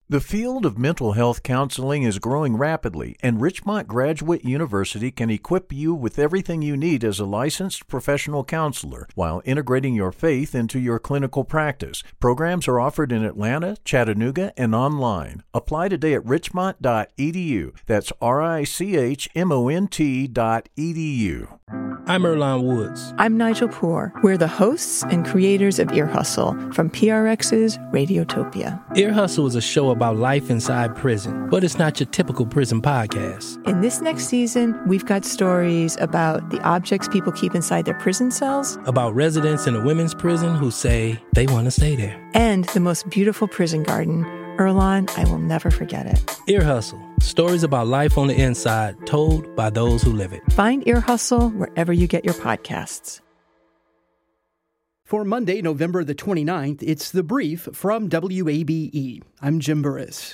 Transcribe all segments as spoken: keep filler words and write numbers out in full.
The field of mental health counseling is growing rapidly, and Richmont Graduate University can equip you with everything you need as a licensed professional counselor while integrating your faith into your clinical practice. Programs are offered in Atlanta, Chattanooga, and online. Apply today at richmont dot e d u. That's R I C H M O N T dot E D U. I'm Earlonne Woods. I'm Nigel Poor. We're the hosts and creators of Ear Hustle from P R X's Radiotopia. Ear Hustle is a show about life inside prison, but it's not your typical prison podcast. In this next season, we've got stories about the objects people keep inside their prison cells, about residents in a women's prison who say they want to stay there, and the most beautiful prison garden. Earlonne, I will never forget it. Ear Hustle. Stories about life on the inside, told by those who live it. Find Ear Hustle wherever you get your podcasts. For Monday, November the twenty-ninth, it's The Brief from W A B E. I'm Jim Burris.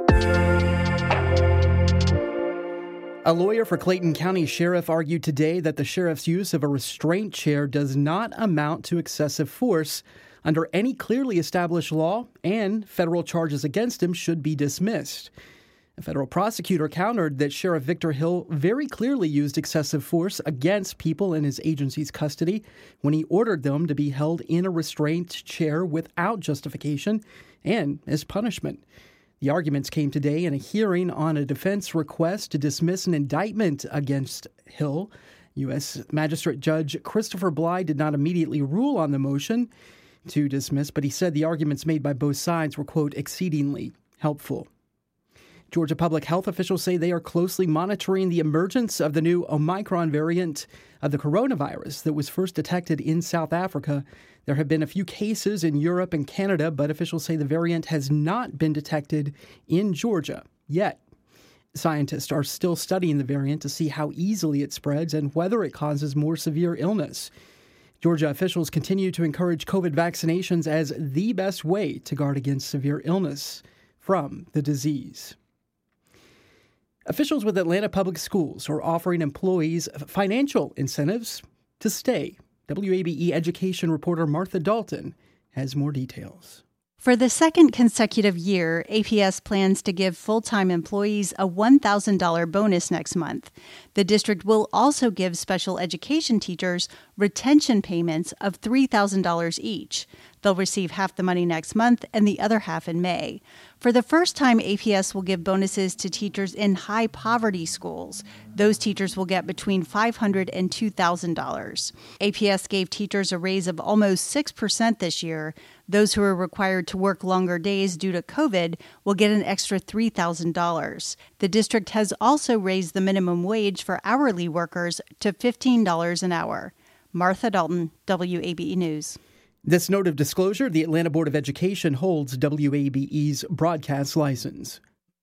A lawyer for Clayton County Sheriff argued today that the sheriff's use of a restraint chair does not amount to excessive force under any clearly established law, and federal charges against him should be dismissed. A federal prosecutor countered that Sheriff Victor Hill very clearly used excessive force against people in his agency's custody when he ordered them to be held in a restraint chair without justification and as punishment. The arguments came today in a hearing on a defense request to dismiss an indictment against Hill. U S Magistrate Judge Christopher Bly did not immediately rule on the motion to dismiss, but he said the arguments made by both sides were, quote, exceedingly helpful. Georgia public health officials say they are closely monitoring the emergence of the new Omicron variant of the coronavirus that was first detected in South Africa. There have been a few cases in Europe and Canada, but officials say the variant has not been detected in Georgia yet. Scientists are still studying the variant to see how easily it spreads and whether it causes more severe illness. Georgia officials continue to encourage COVID vaccinations as the best way to guard against severe illness from the disease. Officials with Atlanta Public Schools are offering employees financial incentives to stay. W A B E education reporter Martha Dalton has more details. For the second consecutive year, A P S plans to give full-time employees a one thousand dollars bonus next month. The district will also give special education teachers retention payments of three thousand dollars each. They'll receive half the money next month and the other half in May. For the first time, A P S will give bonuses to teachers in high-poverty schools. Those teachers will get between five hundred dollars and two thousand dollars. A P S gave teachers a raise of almost six percent this year. Those who are required to work longer days due to COVID will get an extra three thousand dollars. The district has also raised the minimum wage for hourly workers to fifteen dollars an hour. Martha Dalton, W A B E News. This note of disclosure, the Atlanta Board of Education holds W A B E's broadcast license.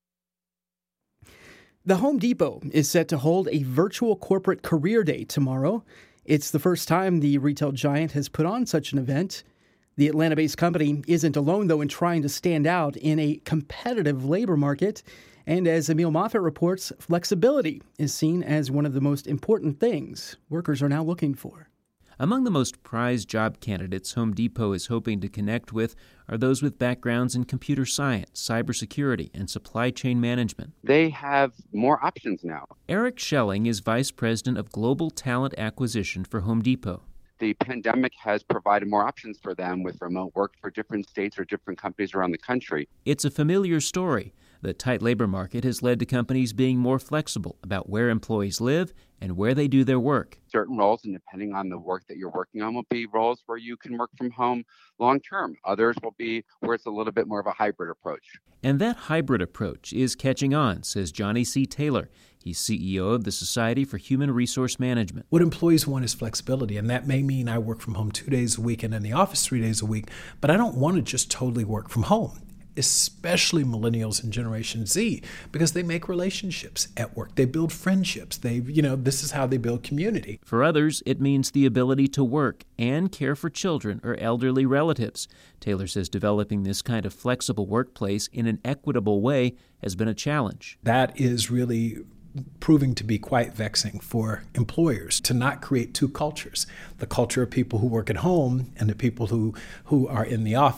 The Home Depot is set to hold a virtual corporate career day tomorrow. It's the first time the retail giant has put on such an event. The Atlanta-based company isn't alone, though, in trying to stand out in a competitive labor market. And as Emil Moffitt reports, flexibility is seen as one of the most important things workers are now looking for. Among the most prized job candidates Home Depot is hoping to connect with are those with backgrounds in computer science, cybersecurity, and supply chain management. They have more options now. Eric Schelling is Vice President of Global Talent Acquisition for Home Depot. The pandemic has provided more options for them with remote work for different states or different companies around the country. It's a familiar story. The tight labor market has led to companies being more flexible about where employees live and where they do their work. Certain roles, and depending on the work that you're working on, will be roles where you can work from home long term. Others will be where it's a little bit more of a hybrid approach. And that hybrid approach is catching on, says Johnny C. Taylor. He's C E O of the Society for Human Resource Management. What employees want is flexibility, and that may mean I work from home two days a week and in the office three days a week, but I don't want to just totally work from home. Especially millennials and Generation Z, because they make relationships at work. They build friendships. They, you know, this is how they build community. For others, it means the ability to work and care for children or elderly relatives. Taylor says developing this kind of flexible workplace in an equitable way has been a challenge. That is really proving to be quite vexing for employers, to not create two cultures, the culture of people who work at home and the people who, who are in the office.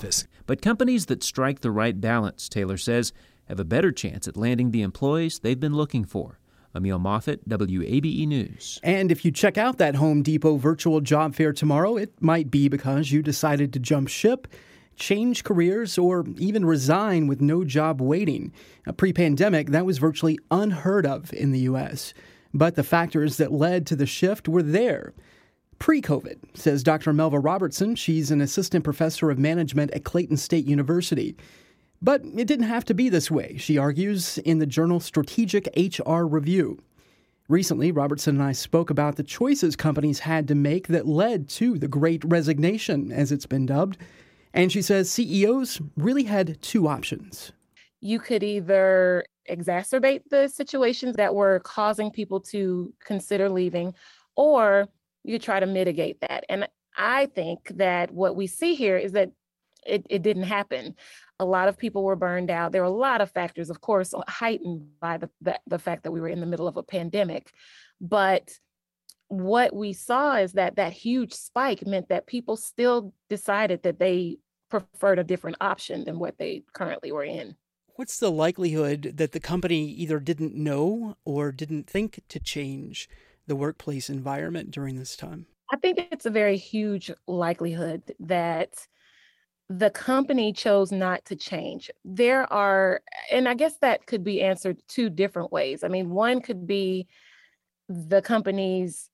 But companies that strike the right balance, Taylor says, have a better chance at landing the employees they've been looking for. Emil Moffitt, W A B E News. And if you check out that Home Depot virtual job fair tomorrow, it might be because you decided to jump ship, change careers, or even resign with no job waiting. Now, pre-pandemic, that was virtually unheard of in the U S. But the factors that led to the shift were there. Pre-COVID, says Doctor Melva Robertson. She's an assistant professor of management at Clayton State University. But it didn't have to be this way, she argues in the journal Strategic H R Review. Recently, Robertson and I spoke about the choices companies had to make that led to the Great Resignation, as it's been dubbed. And she says C E Os really had two options. You could either exacerbate the situations that were causing people to consider leaving, or you could try to mitigate that. And I think that what we see here is that it, it didn't happen. A lot of people were burned out. There were a lot of factors, of course, heightened by the, the, the fact that we were in the middle of a pandemic. But what we saw is that that huge spike meant that people still decided that they preferred a different option than what they currently were in. What's the likelihood that the company either didn't know or didn't think to change the workplace environment during this time? I think it's a very huge likelihood that the company chose not to change. There are, and I guess that could be answered two different ways. I mean, one could be the companies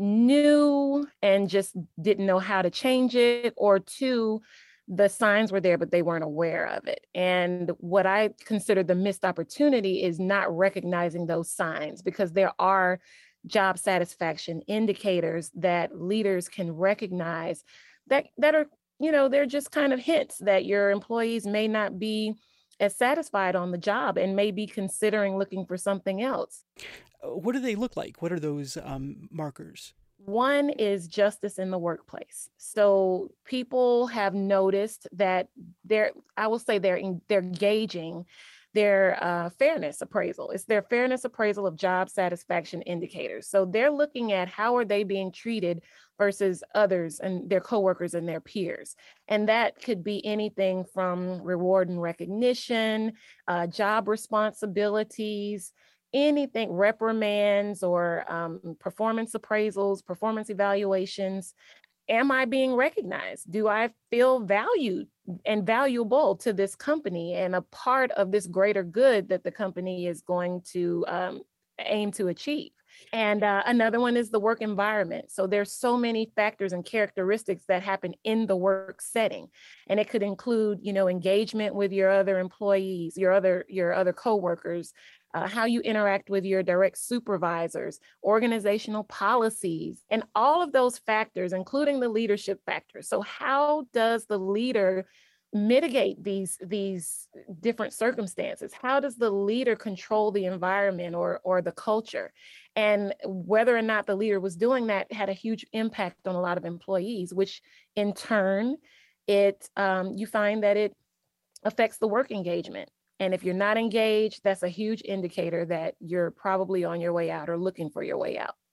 knew and just didn't know how to change it, or two, the signs were there, but they weren't aware of it. And what I consider the missed opportunity is not recognizing those signs, because there are job satisfaction indicators that leaders can recognize that, that are, you know, they're just kind of hints that your employees may not be as satisfied on the job and may be considering looking for something else. What do they look like? What are those um, markers? One is justice in the workplace. So people have noticed that they're, I will say they're, they're gauging their uh, fairness appraisal. It's their fairness appraisal of job satisfaction indicators. So they're looking at how are they being treated versus others and their coworkers and their peers. And that could be anything from reward and recognition, uh, job responsibilities, anything, reprimands or um, performance appraisals, performance evaluations. Am I being recognized? Do I feel valued and valuable to this company and a part of this greater good that the company is going to um, aim to achieve? And uh, another one is the work environment. So there's so many factors and characteristics that happen in the work setting. And it could include, you know, engagement with your other employees, your other, your other coworkers, Uh, how you interact with your direct supervisors, organizational policies, and all of those factors, including the leadership factors. So how does the leader mitigate these, these different circumstances? How does the leader control the environment or, or the culture? And whether or not the leader was doing that had a huge impact on a lot of employees, which in turn, it um, you find that it affects the work engagement. And if you're not engaged, that's a huge indicator that you're probably on your way out or looking for your way out.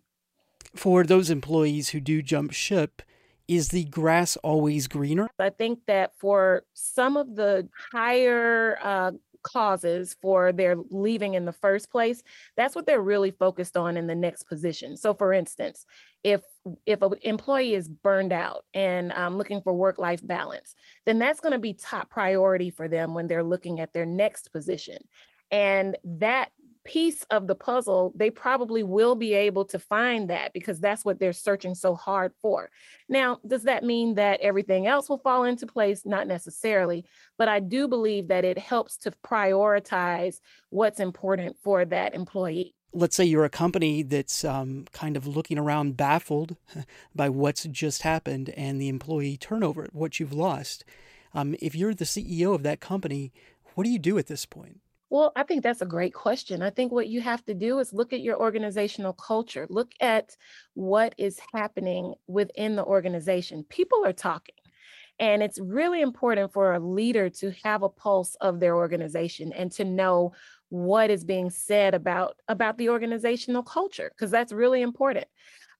For those employees who do jump ship, is the grass always greener? I think that for some of the higher uh, causes for their leaving in the first place, that's what they're really focused on in the next position. So for instance, if if an employee is burned out and um, looking for work-life balance, then that's going to be top priority for them when they're looking at their next position. And that piece of the puzzle, they probably will be able to find that because that's what they're searching so hard for. Now, does that mean that everything else will fall into place? Not necessarily, but I do believe that it helps to prioritize what's important for that employee. Let's say you're a company that's um, kind of looking around baffled by what's just happened and the employee turnover, what you've lost. Um, if you're the C E O of that company, what do you do at this point? Well, I think that's a great question. I think what you have to do is look at your organizational culture. Look at what is happening within the organization. People are talking. And it's really important for a leader to have a pulse of their organization and to know what is being said about, about the organizational culture, because that's really important.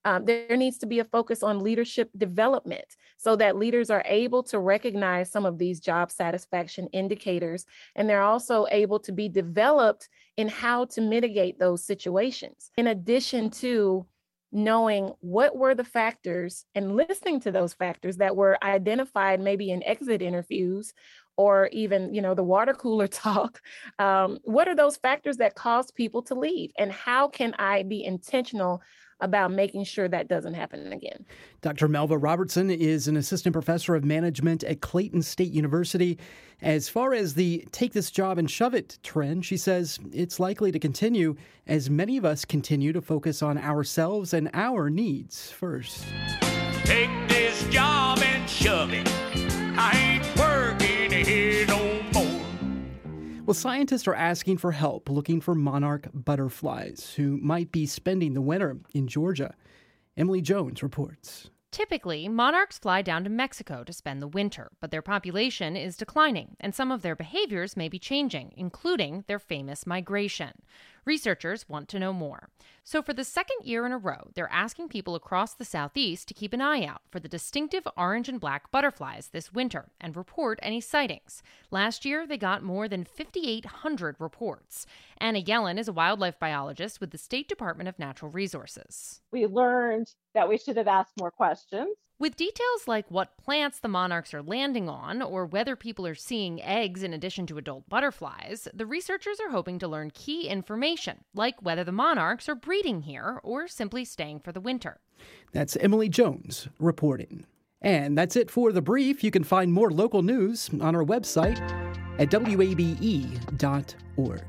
Um, there needs to be a focus on leadership development so that leaders are able to recognize some of these job satisfaction indicators, and they're also able to be developed in how to mitigate those situations. In addition to knowing what were the factors and listening to those factors that were identified maybe in exit interviews or even, you know, the water cooler talk. Um, what are those factors that cause people to leave? And how can I be intentional about making sure that doesn't happen again? Doctor Melva Robertson is an assistant professor of management at Clayton State University. As far as the take this job and shove it trend, she says it's likely to continue as many of us continue to focus on ourselves and our needs first. Take this job and shove it. I ain't working here no more. Well, scientists are asking for help looking for monarch butterflies who might be spending the winter in Georgia. Emily Jones reports. Typically, monarchs fly down to Mexico to spend the winter, but their population is declining, and some of their behaviors may be changing, including their famous migration. Researchers want to know more. So for the second year in a row, they're asking people across the Southeast to keep an eye out for the distinctive orange and black butterflies this winter and report any sightings. Last year, they got more than fifty-eight hundred reports. Anna Yellen is a wildlife biologist with the State Department of Natural Resources. We learned that we should have asked more questions. With details like what plants the monarchs are landing on or whether people are seeing eggs in addition to adult butterflies, the researchers are hoping to learn key information, like whether the monarchs are breeding here or simply staying for the winter. That's Emily Jones reporting. And that's it for The Brief. You can find more local news on our website at W A B E dot org.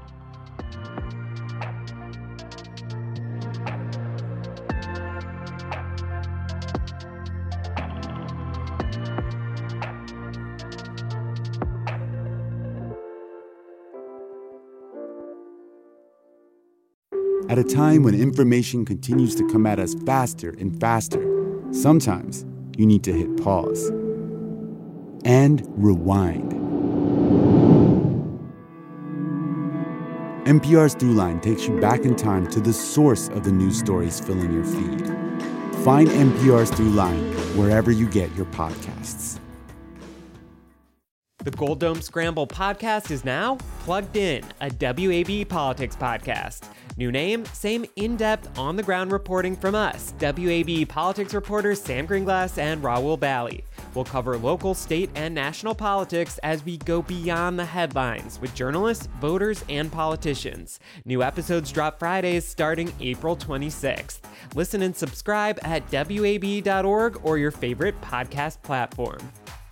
At a time when information continues to come at us faster and faster, sometimes you need to hit pause and rewind. N P R's Throughline takes you back in time to the source of the news stories filling your feed. Find N P R's Throughline wherever you get your podcasts. The Gold Dome Scramble podcast is now Plugged In, a W A B politics podcast. New name, same in-depth, on-the-ground reporting from us, W A B politics reporters Sam Greenglass and Raul Bali. We'll cover local, state, and national politics as we go beyond the headlines with journalists, voters, and politicians. New episodes drop Fridays starting April twenty-sixth. Listen and subscribe at W A B dot org or your favorite podcast platform.